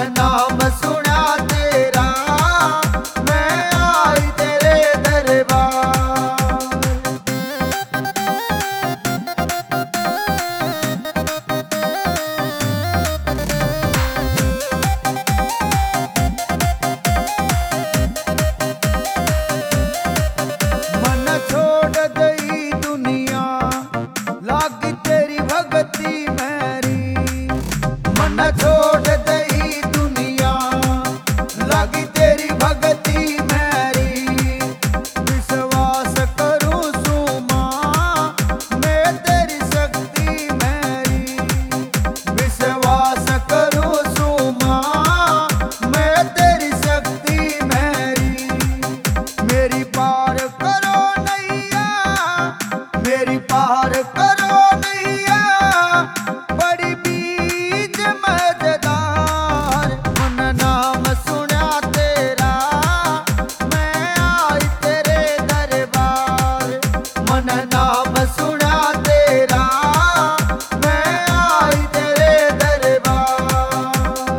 नाम सुना तेरा, मैं आई तेरे दरबार। मन छोड़ गई दुनिया, लागी तेरी भक्ति मेरी। मन छोड़ गई दुनिया, लागी तेरी भक्ति मेरी। विश्वास करूं सुमा, मैं तेरी शक्ति मेरी। विश्वास करूं सुमा, मैं तेरी शक्ति मेरी। मेरी पार करो नैया, मेरी पार करो नैया, बड़ी बीज मजेदार। मन नाम सुना तेरा, मैं आई तेरे दरबार। मन नाम सुना तेरा, मैं आई तेरे दरबार।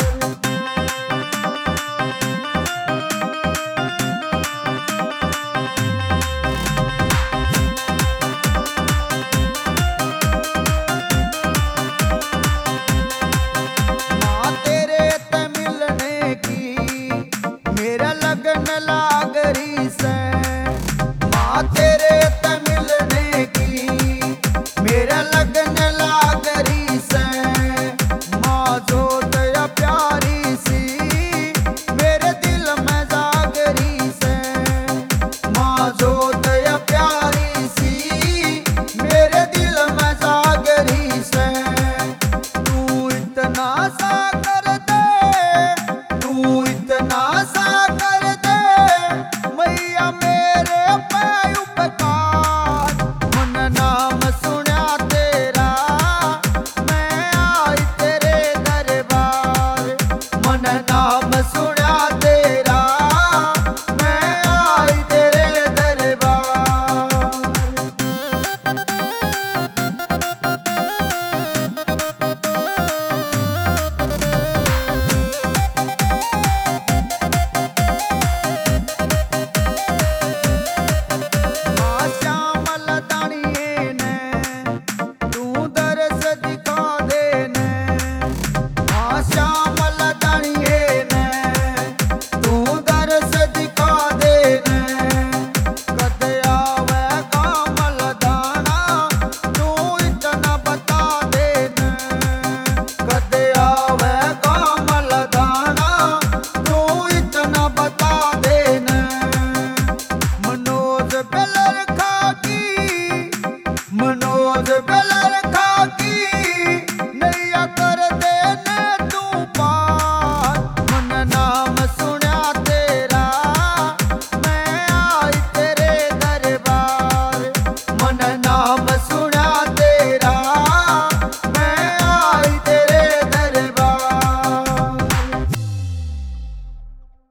माँ तेरे ते मिलने की मेरा लगन लाग रही से। माँ तेरे ते मिलने की मेरा लगन लाग रही से। माँ जो दया प्यारी सी मेरे दिल में जाग रही से। माँ जो दया प्यारी सी मेरे दिल में जाग रही से। तू इतना सा कर दे, तू इतना सा कर दे, मैया मेरे पे उपकार। मन नाम सुना तेरा, मैं आई तेरे दरबार। मन नाम सुना